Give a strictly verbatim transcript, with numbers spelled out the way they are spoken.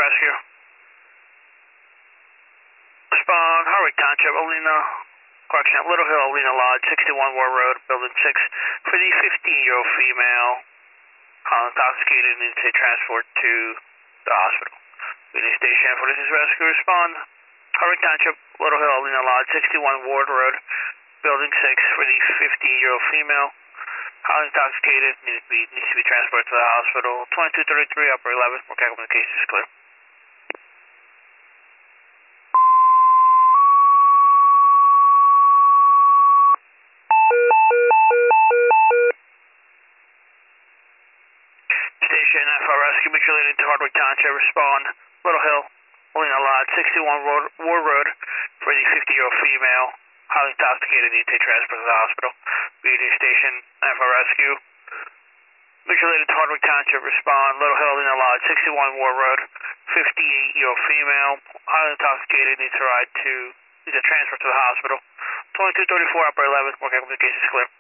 Rescue. Respond, Harwick Township, Alina, correction, Little Hill, Alina Lodge, sixty-one War Road, Building six, for the fifteen-year-old female, uh, intoxicated, needs to transport to the hospital. Union Station for this is Rescue. Respond, Harwick Township, Little Hill, Alina Lodge, sixty-one Ward Road, Building six, for the fifteen-year-old female, highly intoxicated, needs to be, needs to be transported to the hospital. twenty-two thirty-three, upper eleven, more communication is clear. Station F R Rescue, make sure related to Hardwick Township. Respond, Little Hill, Alina Lodge, sixty-one War Road, for the fifty-year-old female, highly intoxicated, needs to be transported to the hospital. Union Station F R Rescue. Make sure related to Hardwick Township. Respond, Little Hill, Alina Lodge, sixty-one War Road, fifty-eight-year-old female, highly intoxicated, needs to ride to, needs a transfer to the hospital. twenty-two thirty-four, upper eleven, more communication is clear.